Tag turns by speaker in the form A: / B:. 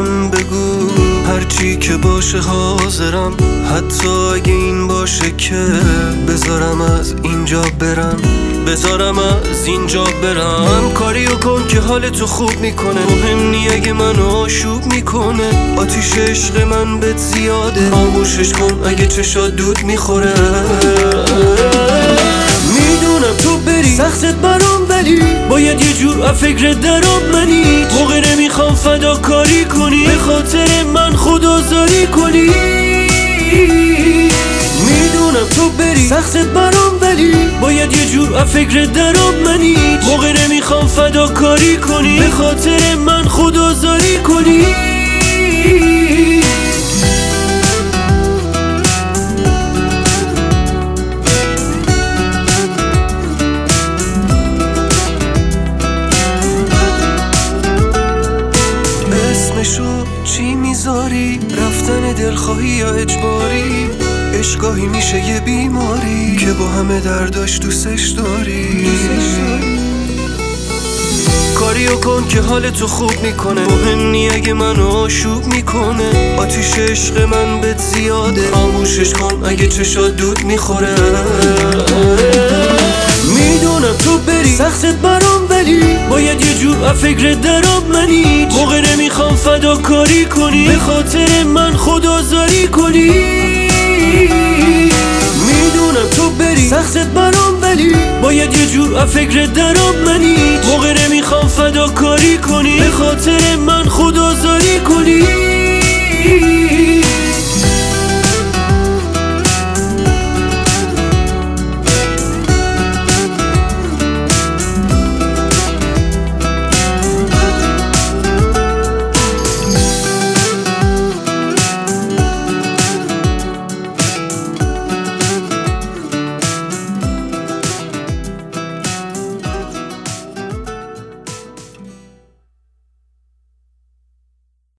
A: من بگو هرچی که باشه حاضرم، حتی اگه این باشه که بذارم از اینجا برم، بذارم از اینجا برم. کاریو کن که حال تو خوب میکنه، مهم نی اگه منو آشوب میکنه. آتیش عشق من بهت زیاده، خاموشش کن اگه چشات دود میخوره. میدونم تو بری سختت برام، ولی باید یه جور فکرت درام منی. موقع نمیخوام فداکاری کنی، به خاطر من خودآزاری کنی. میدونم تو بری سختت برام، ولی باید یه جور فکرت درام منی. موقع نمیخوام فداکاری کنی، به خاطر من خودآزاری کنی. اسمشو چی میذاری؟ رفتن دلخواهی یا اجباری؟ عشقاهی میشه یه بیماری که با همه درداش دوستش داری. کاریو کن که حال تو خوب میکنه، مهم نی اگه منو آشوب میکنه. آتیش عشق من بهت زیاده، خاموشش کن اگه چشات دود میخوره. میدونم تو بری سختت برام، ولی باید یه جور فکرت درام منی. موقع نمیخوام فداکاری کنی، به خاطر من خودآزاری کنی. میدونم تو بری سختت برام، ولی باید یه جور فکرت درام منی. موقع نمیخوام فداکاری کنی، به خاطر من خودآزاری کنی.